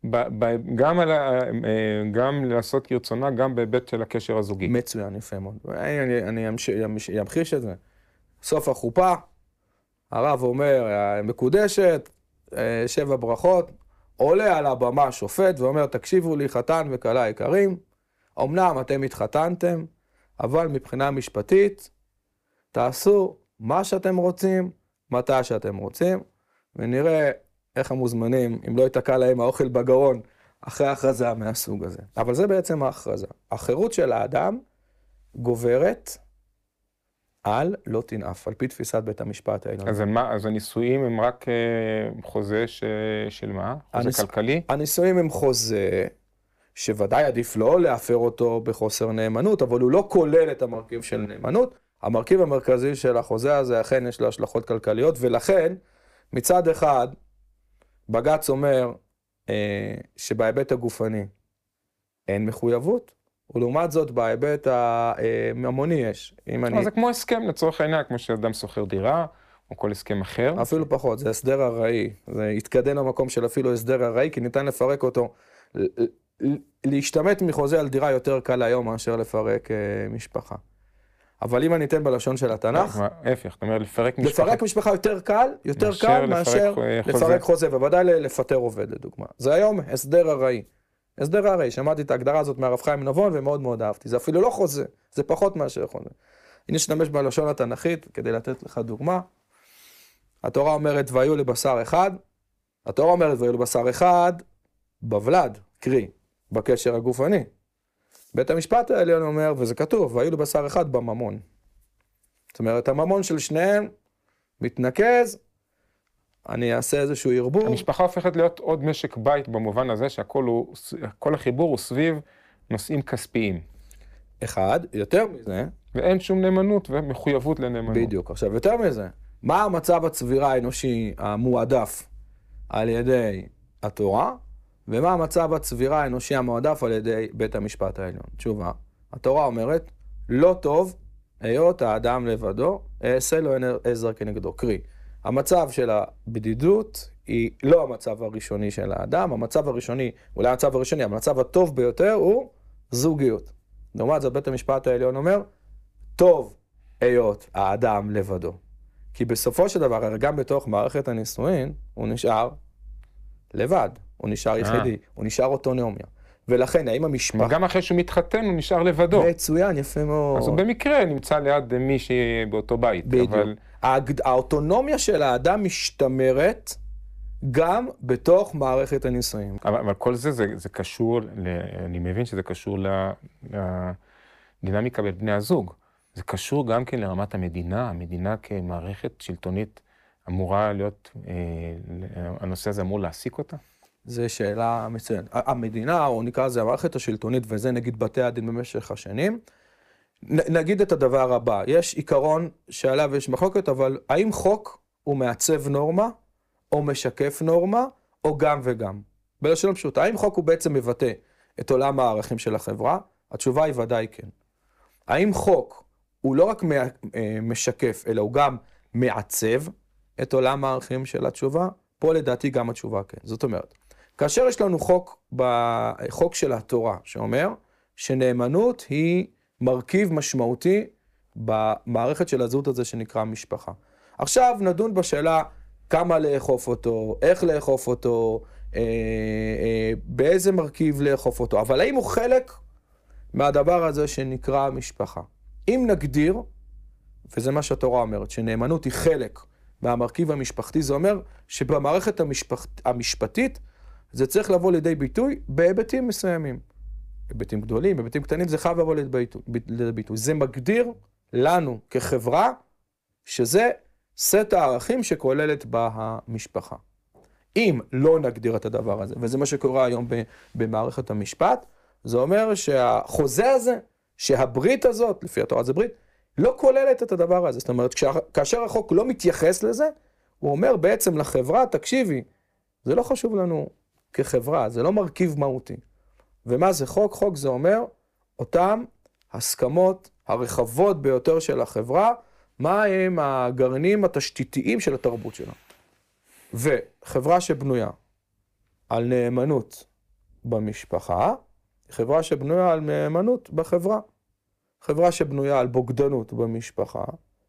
גם לעשות כרצונה, גם בהיבט של הקשר הזוגי. מצוין, יפה מאוד. אני אמחיש את זה. סוף החופה, הרב אומר, מקודשת, 7 ברכות, עולה על הבמה שופט ואומר, תקשיבו לי חתן וכלה יקרים, אמנם אתם התחתנתם, אבל מבחינה משפטית, תעשו מה שאתם רוצים, מתי שאתם רוצים, ונראה איך המוזמנים, אם לא יתקע להם האוכל בגרון, אחרי ההכרזה מהסוג הזה. אבל זה בעצם ההכרזה. החירות של האדם גוברת על לא תנאף, על פי תפיסת בית המשפט העליון. אז הנישואים הם רק חוזה של מה? חוזה כלכלי? הנישואים הם חוזה שוודאי עדיף לא להפר אותו בחוסר נאמנות, אבל הוא לא כולל את המרכיב של נאמנות. המרכיב המרכזי של החוזה הזה אכן יש לו השלכות כלכליות, ולכן מצד אחד בג"ץ אומר שבהיבט הגופני אין מחויבות, ולעומת זאת בהיבט הממוני יש. זה כמו הסכם לצורך העניין, כמו שאדם שוכר דירה, או כל הסכם אחר. אפילו פחות, זה הסדר ארעי. זה יתקדם למקום של אפילו הסדר ארעי, כי ניתן לפרק אותו. להשתמט מחוזה על דירה יותר קל היום מאשר לפרק משפחה. אבל אם אני אתן בלשון של התנ"ך, ההפך, זאת אומרת, לפרק משפחה יותר קל מאשר לפרק חוזה, ובוודאי לפטר עובד לדוגמה. זה היום הסדר ארעי. הסדר ארעי, שמעתי את ההגדרה הזאת מהרב חיים נבון ומאוד מאוד אהבתי. זה אפילו לא חוזה, זה פחות מאשר חוזה. הנה נשתמש בלשון התנ"כית כדי לתת לך דוגמה. התורה אומרת והיו לבשר אחד, התורה אומרת והיו לבשר אחד בוולד, קרי, בקשר הגופני. בית המשפט העליון אומר, וזה כתוב, והיו לבשר אחד בממון. זאת אומרת, הממון של שניהם מתנקז, אני אעשה איזשהו ערבוב. המשפחה הופכת להיות עוד משק בית במובן הזה כל החיבור הוא סביב נושאים כספיים. אחד, יותר מזה. ואין שום נאמנות ומחויבות לנאמנות. בדיוק. עכשיו, יותר מזה, מה המצב הצבירה האנושי המועדף על ידי התורה, ומה המצב הצבירה האנושי המועדף על ידי בית המשפט העליון? תשובה, התורה אומרת, לא טוב היות האדם לבדו, אעשה לו עזר כנגדו. קרי, המצב של הבדידות היא לא המצב הראשוני של האדם, המצב הראשוני, אולי המצב הראשוני, המצב הטוב ביותר הוא זוגיות. לעומת זאת, בית המשפט העליון אומר, טוב היות האדם לבדו. כי בסופו של דבר, גם בתוך מערכת הנישואין, הוא נשאר לבד, הוא נשאר יחידי, הוא נשאר אוטונומיה. ולכן, האם המשפחה... גם אחרי שהוא מתחתן, הוא נשאר לבדו. מצוין, יפה מאוד. אז הוא במקרה נמצא ליד מישהי באותו בית. בדיוק. אבל... האוטונומיה של האדם משתמרת גם בתוך מערכת הנישואים. אבל כל זה קשור, אני מבין שזה קשור לדינמיקה בין בני הזוג. זה קשור גם כן לרמת המדינה. המדינה כמערכת שלטונית אמורה להיות, הנושא הזה אמור להעסיק אותה? זו שאלה מצוינת. המדינה, או נקרא לזה המערכת השלטונית, וזה נגיד בתי הדין במשך השנים, נגיד את הדבר הבא, יש עיקרון שעליו יש מחלוקת, אבל האם חוק הוא מעצב נורמה, או משקף נורמה, או גם וגם? בלשון פשוט, האם חוק הוא בעצם מבטא את עולם הערכים של החברה? התשובה היא ודאי כן. האם חוק הוא לא רק משקף, אלא הוא גם מעצב את עולם הערכים של התשובה? פה לדעתי גם התשובה כן. זאת אומרת, כאשר יש לנו חוק של התורה, שאומר שנאמנות היא מרכיב משמעותי במערכת של הזהות הזה שנקרא משפחה. עכשיו נדון בשאלה כמה לאכוף אותו, איך לאכוף אותו, באיזה מרכיב לאכוף אותו, אבל האם הוא חלק מהדבר הזה שנקרא משפחה? אם נגדיר, וזה מה שהתורה אומרת, שנאמנות היא חלק מהמרכיב המשפחתי, זה אומר שבמערכת המשפטית זה צריך לבוא לידי ביטוי בהיבטים מסוימים. היבטים גדולים, היבטים קטנים, זה חייב לבוא לידי ביטוי. זה מגדיר לנו כחברה שזה סט הערכים שכוללת בה המשפחה. אם לא נגדיר את הדבר הזה, וזה מה שקורה היום במערכת המשפט, זה אומר שהחוזה הזה, שהברית הזאת, לפי התורה זה ברית, לא כוללת את הדבר הזה. זאת אומרת, כאשר החוק לא מתייחס לזה, הוא אומר בעצם לחברה, תקשיבי, זה לא חשוב לנו כחברה, זה לא מרכיב מהותי. ומה זה חוק? חוק זה אומר, אותם הסכמות הרחבות ביותר של החברה, מה הם הגרעינים התשתיתיים של התרבות שלה. וחברה שבנויה על נאמנות במשפחה, חברה שבנויה על נאמנות בחברה. חברה שבנויה על בוגדנות במשפחה,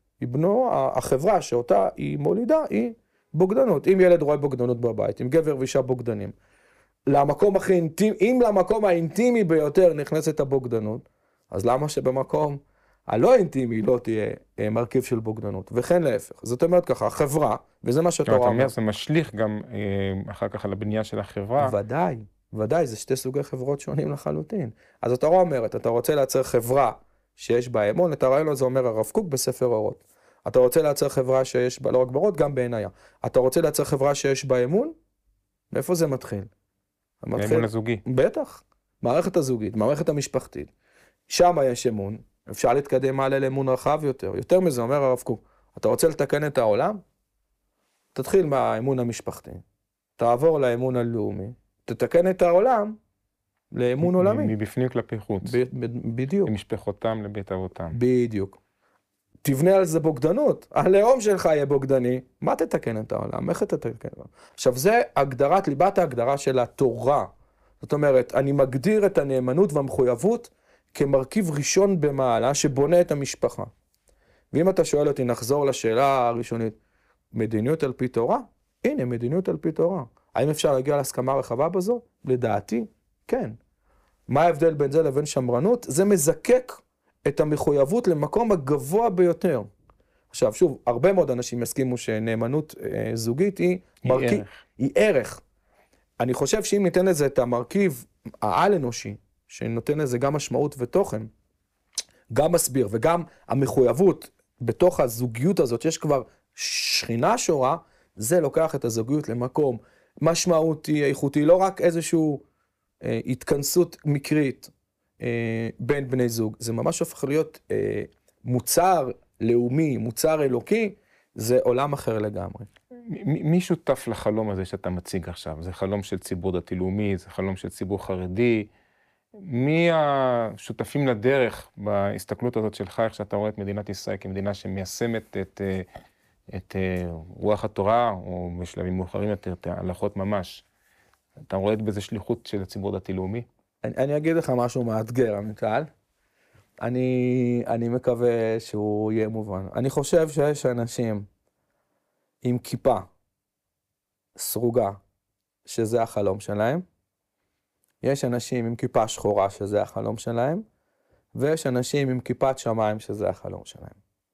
החברה שאותה היא מולידה היא בוגדנות. אם ילד רואה בוגדנות בבית, אם גבר ואישה בוגדנים, למקום הכי אינטימי, אם למקום האינטימי ביותר נכנסת הבוגדנות, אז למה שבמקום הלא אינטימי לא תהיה מרכיב של בוגדנות, וכן להפך. זאת אומרת ככה, החברה, וזה מה שאתה רואה. זה משליך גם אחר כך על הבנייה של החברה. ודאי, ודאי, זה שתי סוגי חברות שונים לחלוטין. אז אתה רואה אומרת, אתה רוצה לייצר חברה שיש בה אמון, את הרעיון הזה אומר הרב קוק בספר אורות. אתה רוצה לייצר חברה שיש בה, לא רק באורות, גם בעינייה. אתה רוצה לייצר חברה שיש בה אמון? מאיפה זה מתחיל? האמון הזוגי. בטח. מערכת הזוגית, מערכת המשפחתית. שם יש אמון, אפשר להתקדם הלאה לאמון רחב יותר. יותר מזה, אומר הרב קוק, אתה רוצה לתקן את העולם? תתחיל מהאמון המשפחתי. תעבור לאמון הלאומי. תתקן את העולם לאמון עולמי. מבפנים כלפי חוץ. בדיוק. למשפחותם, לבית אבותם. בדיוק. תבנה על זה בוגדנות. הלאום שלך יהיה בוגדני. מה תתקן את העולם? איך תתקן את העולם? עכשיו, זה הגדרת, ליבת ההגדרה של התורה. זאת אומרת, אני מגדיר את הנאמנות והמחויבות כמרכיב ראשון במעלה שבונה את המשפחה. ואם אתה שואל אותי, נחזור לשאלה הראשונית, מדיניות על פי תורה? הנה, מדיניות על פי תורה. האם אפשר להגיע להסכמה רחבה בזו? לדעתי, כן. מה ההבדל בין זה לבין שמרנות? זה מזקק את המחויבות למקום הגבוה ביותר. עכשיו, שוב, הרבה מאוד אנשים יסכימו שנאמנות זוגית היא ערך. אני חושב שאם ניתן לזה את המרכיב העל-אנושי, שנותן לזה גם משמעות ותוכן, גם מסביר וגם המחויבות בתוך הזוגיות הזאת, שיש כבר שכינה שורה, זה לוקח את הזוגיות למקום משמעותי, איכותי, לא רק איזשהו התכנסות מקרית בין בני זוג, זה ממש הופך להיות מוצר לאומי, מוצר אלוקי, זה עולם אחר לגמרי. מי שותף לחלום הזה שאתה מציג עכשיו? זה חלום של ציבור דתי לאומי, זה חלום של ציבור חרדי, מי השותפים לדרך בהסתכלות הזאת שלך, איך שאתה רואה את מדינת ישראל כמדינה שמיישמת את רוח התורה, או בשלבים מאוחרים יותר, את ההלכות ממש? אתה רואה בזה שליחות של הציבור דתי לאומי? אני אגיד לך משהו מאתגר, עמיטל. אני מקווה שהוא יהיה מובן. אני חושב שיש אנשים עם כיפה סרוגה, שזה החלום שלהם. יש אנשים עם כיפה שחורה, שזה החלום שלהם. ויש אנשים עם כיפת שמיים, שזה החלום שלהם.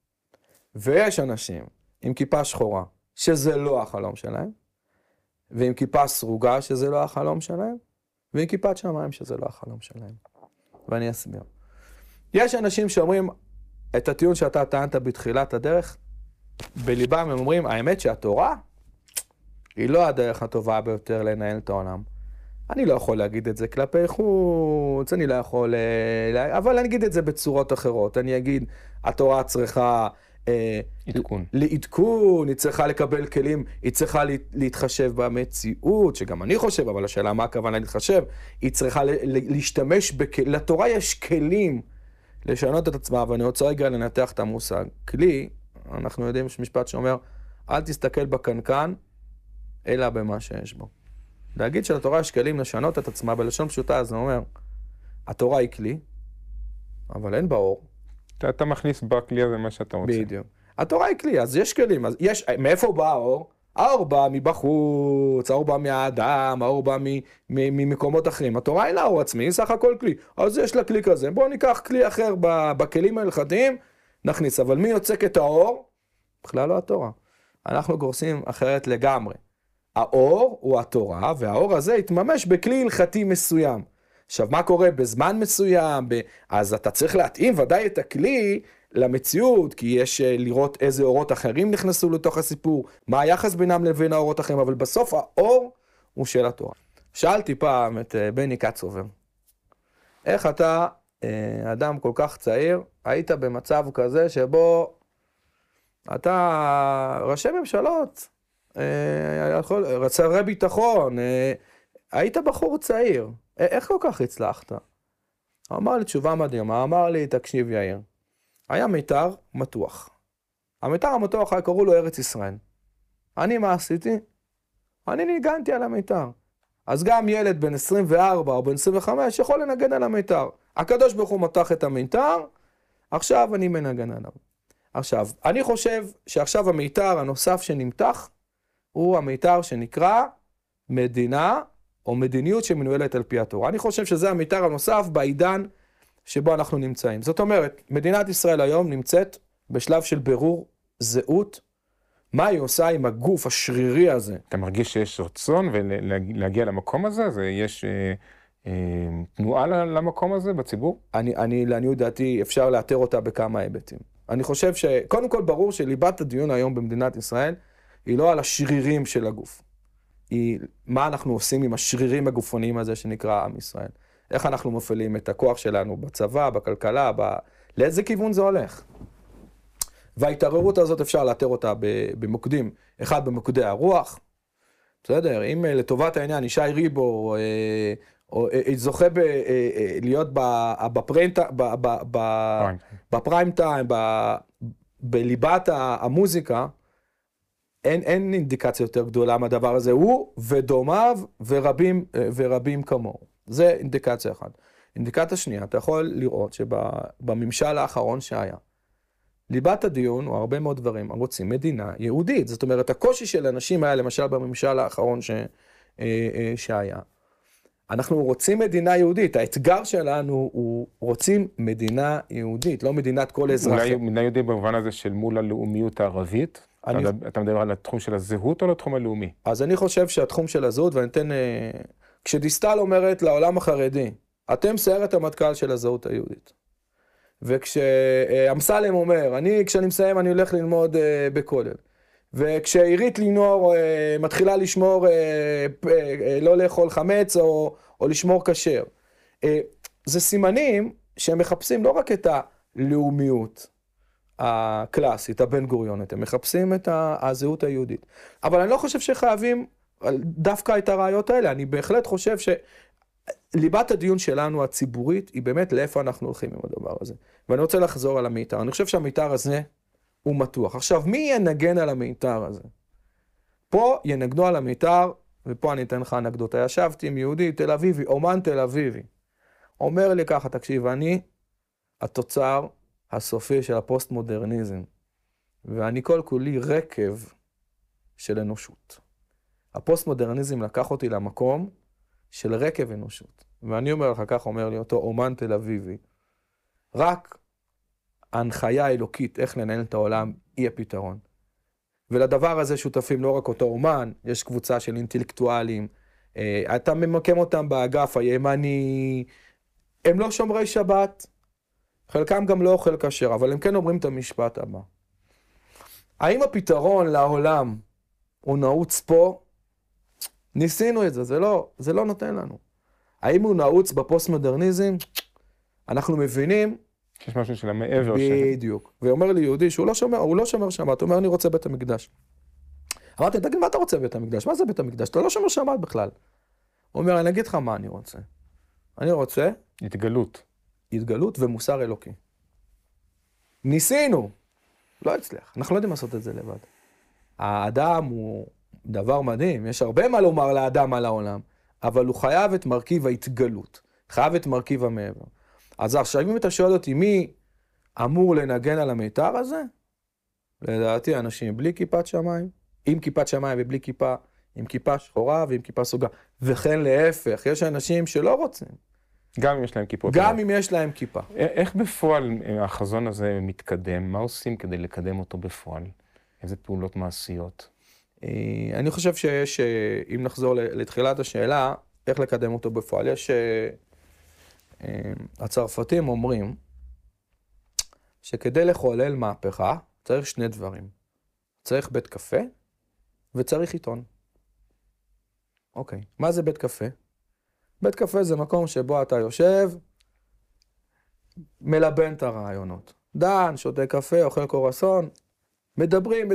ויש אנשים עם כיפה שחורה, שזה לא החלום שלהם. ועם כיפה סרוגה, שזה לא החלום שלהם. ועם כיפת שמיים, שזה לא החלום שלהם. ואני אסביר. יש אנשים שאומרים את הטיעון שאתה טענת בתחילת הדרך, בליבם הם אומרים, האמת שהתורה היא לא הדרך הטובה ביותר לנהל את העולם. אני לא יכול להגיד את זה כלפי חוץ, אני לא יכול, אבל אני אגיד את זה בצורות אחרות. אני אגיד, התורה צריכה לעדכון, היא צריכה לקבל כלים, היא צריכה להתחשב במציאות, שגם אני חושב, אבל השאלה מה הכוונה להתחשב, היא צריכה להשתמש, לתורה יש כלים לשנות את עצמה, ואני רוצה רגע לנתח את המושג. כלי, אנחנו יודעים שיש משפט שאומר, אל תסתכל בקנקן, אלא במה שיש בו. להגיד שלתורה יש כלים לשנות את עצמה, בלשון פשוטה, זה אומר, התורה היא כלי, אבל אין בה אור. אתה מכניס בכלי הזה מה שאתה רוצה. בדיוק. התורה היא כלי, אז יש כלים, אז מאיפה בא האור? האור בא מבחוץ, האור בא מהאדם, האור בא ממקומות אחרים. התורה היא לה אור עצמי, היא סך הכל כלי. אז יש לה כלי כזה, בואו ניקח כלי אחר בכלים ההלכתיים, נכניס. אבל מי יוצק את האור? בכלל לא התורה. אנחנו גורסים אחרת לגמרי. האור הוא התורה, והאור הזה יתממש בכלי הלכתי מסוים. עכשיו, מה קורה בזמן מסוים? אז אתה צריך להתאים ודאי את הכלי למציאות, כי יש לראות איזה אורות אחרים נכנסו לתוך הסיפור, מה היחס בינם לבין האורות אחרים, אבל בסוף האור הוא של התורה. שאלתי פעם את בני קצובר, איך אתה אדם כל כך צעיר, היית במצב כזה שבו אתה ראשי ממשלות, שרי ביטחון, היית בחור צעיר, איך כל כך הצלחת? הוא אמר לי תשובה מדהימה, אמר לי, תקשיב יאיר, היה מיתר מתוח. המיתר המתוח היה קראו לו ארץ ישראל. אני מה עשיתי? אני ניגנתי על המיתר. אז גם ילד בן 24 או בן 25 יכול לנגן על המיתר. הקדוש ברוך הוא מתח את המיתר, עכשיו אני מנגן עליו. עכשיו, אני חושב שעכשיו המיתר הנוסף שנמתח, הוא המיתר שנקרא מדינה או מדיניות שמנוהלת על פי התורה. אני חושב שזה המיתר הנוסף בעידן שבו אנחנו נמצאים. זאת אומרת, מדינת ישראל היום נמצאת בשלב של בירור זהות, מה היא עושה עם הגוף השרירי הזה. אתה מרגיש שיש רצון ולהגיע למקום הזה? יש תנועה למקום הזה בציבור? לעניות דעתי אפשר לאתר אותה בכמה היבטים. אני חושב שקודם כל ברור שליבת הדיון היום במדינת ישראל היא לא על השרירים של הגוף. היא מה אנחנו עושים עם השרירים הגופניים הזה שנקרא עם ישראל. איך אנחנו מפעילים את הכוח שלנו בצבא, בכלכלה, לאיזה כיוון זה הולך. וההתערערות הזאת אפשר לאתר אותה במוקדים. אחד במוקדי הרוח. בסדר, אם לטובת העניין ישי ריבו זוכה להיות בפריים טיים, בליבת המוזיקה, אין אינדיקציה יותר גדולה מהדבר הזה, הוא ודומיו ורבים כמוהו. זה אינדיקציה אחת. אינדיקציה שנייה, אתה יכול לראות שבממשל האחרון שהיה, ליבת הדיון הוא הרבה מאוד דברים, רוצים מדינה יהודית, זאת אומרת, הקושי של אנשים היה למשל בממשל האחרון שהיה. אנחנו רוצים מדינה יהודית, האתגר שלנו הוא רוצים מדינה יהודית, לא מדינת כל אזרחים. אולי מדינה יהודית במובן הזה של מול הלאומיות הערבית? אתה מדבר על התחום של הזהות או לתחום הלאומי? אז אני חושב שהתחום של הזהות, ואני אתן, כשדיסטל אומרת לעולם החרדי, אתם סיירת המטכ"ל של הזהות היהודית. וכשאמסלם אומר, כשאני מסיים אני הולך ללמוד בכולל. וכשעירית לינור מתחילה לשמור, לא לאכול חמץ או לשמור כשר. זה סימנים שהם מחפשים לא רק את הלאומיות הקלאסית, הבן גוריונית, הם מחפשים את הזהות היהודית. אבל אני לא חושב שחייבים דווקא את הראיות האלה, אני בהחלט חושב ליבת הדיון שלנו הציבורית היא באמת לאיפה אנחנו הולכים עם הדבר הזה. ואני רוצה לחזור על המיתר. אני חושב שהמיתר הזה הוא מתוח. עכשיו, מי ינגן על המיתר הזה? פה ינגנו על המיתר, ופה אני אתן לך אנקדוטה. ישבתי עם יהודי תל אביבי, אומן תל אביבי. אומר לי ככה, תקשיב, אני התוצר הסופי של הפוסט-מודרניזם, ואני כל כולי רקב של אנושות. הפוסט-מודרניזם לקח אותי למקום של רקב אנושות. ואני אומר לך, כך אומר לי אותו אומן תל אביבי, רק ההנחיה האלוקית איך לנהל את העולם היא הפתרון. ולדבר הזה שותפים לא רק אותו אומן, יש קבוצה של אינטלקטואלים, אתה ממקם אותם באגף הימני, הם לא שומרי שבת, חלקם גם לא אוכל כשר, אבל הם כן אומרים את המשפט הבא. האם הפתרון לעולם הוא נעוץ פה? ניסינו את זה, זה לא נותן לנו. האם הוא נעוץ בפוסט-מודרניזם? אנחנו מבינים. יש משהו של המעבר. בדיוק. ואומר לי יהודי שהוא לא שומר שבת, הוא אומר אני רוצה בית המקדש. אמרתי, תגיד מה אתה רוצה בית המקדש? מה זה בית המקדש? אתה לא שומר שבת בכלל. הוא אומר, אני אגיד לך מה אני רוצה. אני רוצה התגלות ומוסר אלוקי. ניסינו. לא הצליח. אנחנו לא יודעים לעשות את זה לבד. האדם הוא דבר מדהים, יש הרבה מה לומר לאדם על העולם, אבל הוא חייב את מרכיב ההתגלות, חייב את מרכיב המעבר. אז עכשיו, אם אתה שואל אותי מי אמור לנגן על המיתר הזה, לדעתי אנשים בלי כיפת שמיים, עם כיפת שמיים ובלי כיפה, עם כיפה שחורה ועם כיפה סוגה, וכן להפך, יש אנשים שלא רוצים. גם אם יש להם כיפות. גם אם יש להם כיפה. איך בפועל החזון הזה מתקדם? מה עושים כדי לקדם אותו בפועל? איזה פעולות מעשיות? אני חושב שיש, אם נחזור לתחילת השאלה, איך לקדם אותו בפועל, יש, הצרפתים אומרים, שכדי לחולל מהפכה, צריך שני דברים. צריך בית קפה, וצריך עיתון. אוקיי, מה זה בית קפה? בית קפה זה מקום שבו אתה יושב, מלבן את הרעיונות. דן, שותה קפה, אוכל קורסון, מדברים.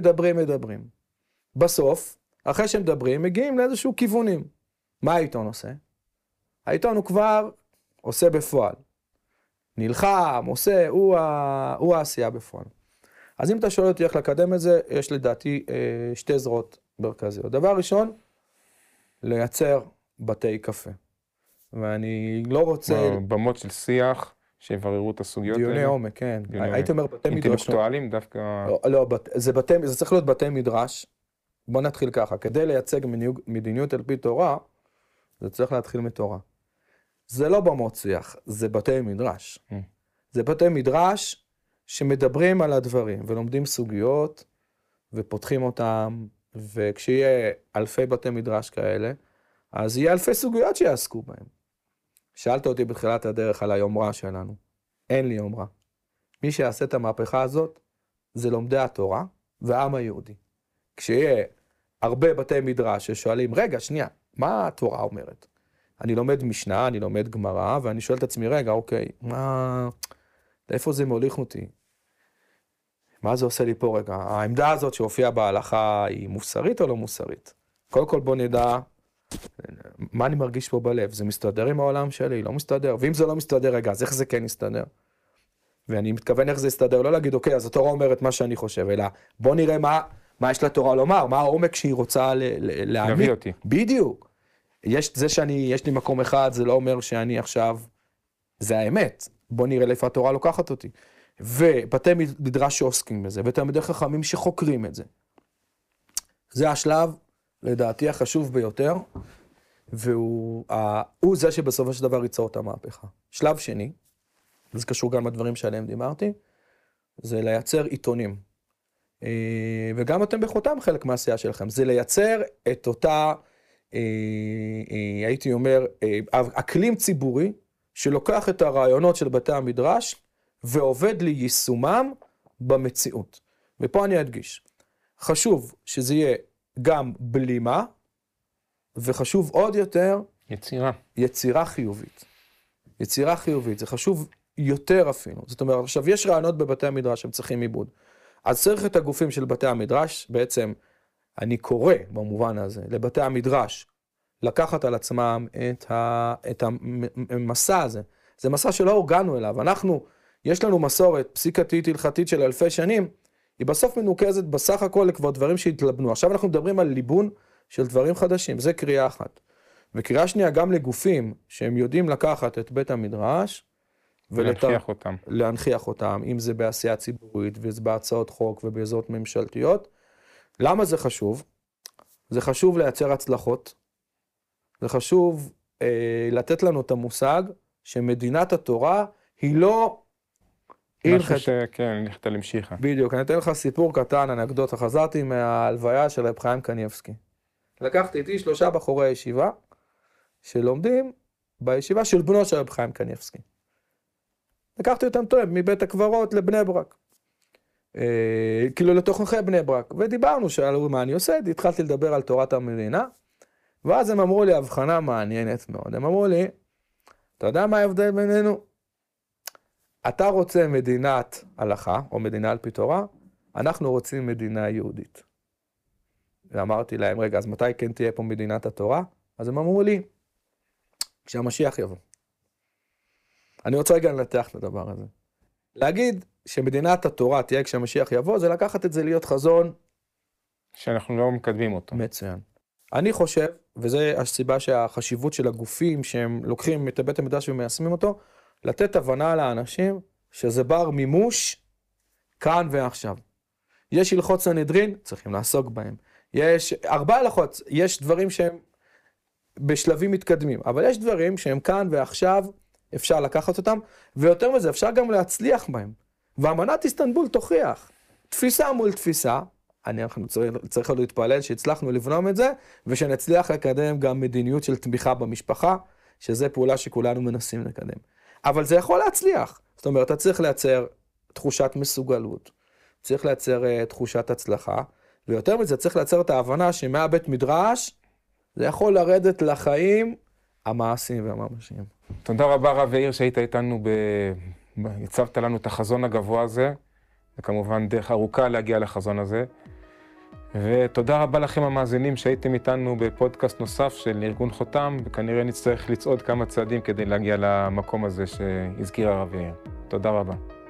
בסוף, אחרי שמדברים, מגיעים לאיזשהו כיוונים. מה העיתון עושה? העיתון הוא כבר עושה בפועל. נלחם, עושה, הוא העשייה בפועל. אז אם אתה שואל אותי איך לקדם את זה, יש לדעתי שתי זרועות מרכזיות. דבר ראשון, לייצר בתי קפה. ואני לא רוצה... במות של שיח, שיבררו את הסוגיות האלה. דיוני עומק, כן. הייתי אומר בתי מדרש. אינטלקטואלים דווקא... לא, זה צריך להיות בתי מדרש. בוא נתחיל ככה. כדי לייצג מדיניות על פי תורה, זה צריך להתחיל מתורה. זה לא במות שיח, זה בתי מדרש. זה בתי מדרש שמדברים על הדברים, ולומדים סוגיות, ופותחים אותם, וכשיהיה אלפי בתי מדרש כאלה, אז יהיה אלפי סוגיות שיעסקו בהם. שאלת אותי בתחילת הדרך על היומרה שלנו. אין לי יומרה. מי שיעשה את המהפכה הזאת, זה לומדי התורה והעם היהודי. כשיהיה הרבה בתי מדרש ששואלים, רגע, שנייה, מה התורה אומרת? אני לומד משנה, אני לומד גמרא, ואני שואל את עצמי, רגע, אוקיי, איפה זה מוליך אותי? מה זה עושה לי פה רגע? העמדה הזאת שהופיעה בהלכה היא מוסרית או לא מוסרית? קודם כל בוא נדע מה אני מרגיש פה בלב. זה מסתדר עם העולם שלי? לא מסתדר. ואם זה לא מסתדר, רגע, אז איך זה כן מסתדר? ואני מתכוון איך זה יסתדר, לא להגיד, אוקיי, אז התורה אומרת מה שאני חושב, אלא בוא נראה מה יש לתורה לומר, מה העומק שהיא רוצה להעמיד. להביא אותי. בדיוק. זה יש לי מקום אחד, זה לא אומר שאני עכשיו, זה האמת. בוא נראה לאיפה התורה לוקחת אותי. ובתי מדרש שעוסקים בזה, ותלמידי חכמים שחוקרים את זה. זה השלב, לדעתי, החשוב ביותר, והוא זה שבסופו של דבר ייצור את המהפכה. שלב שני, וזה קשור גם לדברים שעליהם דיברתי, זה לייצר עיתונים. וגם אתם בחותם חלק מהעשייה שלכם. זה לייצר את אותה, הייתי אומר, אקלים ציבורי, שלוקח את הרעיונות של בתי המדרש, ועובד ליישומם במציאות. ופה אני אדגיש. חשוב שזה יהיה גם בלימה, וחשוב עוד יותר... יצירה חיובית. יצירה חיובית, זה חשוב יותר אפילו. זאת אומרת, עכשיו יש רעיונות בבתי המדרש שהם צריכים עיבוד. אז צריך את הגופים של בתי המדרש, בעצם אני קורא במובן הזה, לבתי המדרש, לקחת על עצמם את המסע הזה. זה מסע שלא הורגלנו אליו. יש לנו מסורת פסיקתית הלכתית של אלפי שנים, היא בסוף מנוקזת בסך הכל לכבר דברים שהתלבנו. עכשיו אנחנו מדברים על ליבון של דברים חדשים, זה קריאה אחת. וקריאה שנייה גם לגופים שהם יודעים לקחת את בית המדרש, להנחיח אותם, אם זה בעשייה ציבורית, וזה בהצעות חוק ובעזרות ממשלתיות. למה זה חשוב? זה חשוב לייצר הצלחות, זה חשוב לתת לנו את המושג שמדינת התורה היא לא... משהו שכן, נכתה למשיכה. בדיוק, אני אתן לך סיפור קטן, אנקדוטה, חזרתי מההלוויה של רב חיים קניבסקי. לקחתי איתי 3 בחורי ישיבה, שלומדים בישיבה של בנו של רב חיים קניבסקי. לקחתי אותם טוב, מבית הקברות לבני ברק. כאילו לתוככי בני ברק. ודיברנו, שאלו מה אני עושה, התחלתי לדבר על תורת המדינה, ואז הם אמרו לי הבחנה מעניינת מאוד. הם אמרו לי, אתה יודע מה ההבדל בינינו? אתה רוצה מדינת הלכה, או מדינה על פי תורה, אנחנו רוצים מדינה יהודית. ואמרתי להם, רגע, אז מתי כן תהיה פה מדינת התורה? אז הם אמרו לי, כשהמשיח יבוא. אני רוצה רגע לנתח את הדבר הזה. להגיד שמדינת התורה תהיה כשהמשיח יבוא, זה לקחת את זה להיות חזון. שאנחנו לא מקדמים אותו. מצוין. אני חושב, וזה הסיבה שהחשיבות של הגופים, שהם לוקחים את בית המדרש ומיישמים אותו, לתת הבנה לאנשים שזה בר מימוש כאן ועכשיו. יש הלכות סנהדרין, צריכים לעסוק בהם. יש 4 הלכות, יש דברים שהם בשלבים מתקדמים, אבל יש דברים שהם כאן ועכשיו, אפשר לקחת אותם, ויותר מזה, אפשר גם להצליח בהם. ואמנת איסטנבול תוכיח. תפיסה מול תפיסה, אנחנו צריכים להתפלל שהצלחנו לבנום את זה, ושנצליח לקדם גם מדיניות של תמיכה במשפחה, שזה פעולה שכולנו מנסים לקדם. אבל זה יכול להצליח. זאת אומרת, אתה צריך לייצר תחושת מסוגלות, צריך לייצר תחושת הצלחה, ויותר מזה צריך לייצר את ההבנה שמהבית מדרש, זה יכול לרדת לחיים המעשיים והממשיים. תודה רבה רב יאיר שהיית איתנו הצבת לנו את החזון הגבוה הזה, וכמובן דרך ארוכה להגיע לחזון הזה. ותודה רבה לכם המאזינים שהייתם איתנו בפודקאסט נוסף של ארגון חותם, וכנראה נצטרך לצעוד כמה צעדים כדי להגיע למקום הזה שהזכיר הרב יאיר. תודה רבה.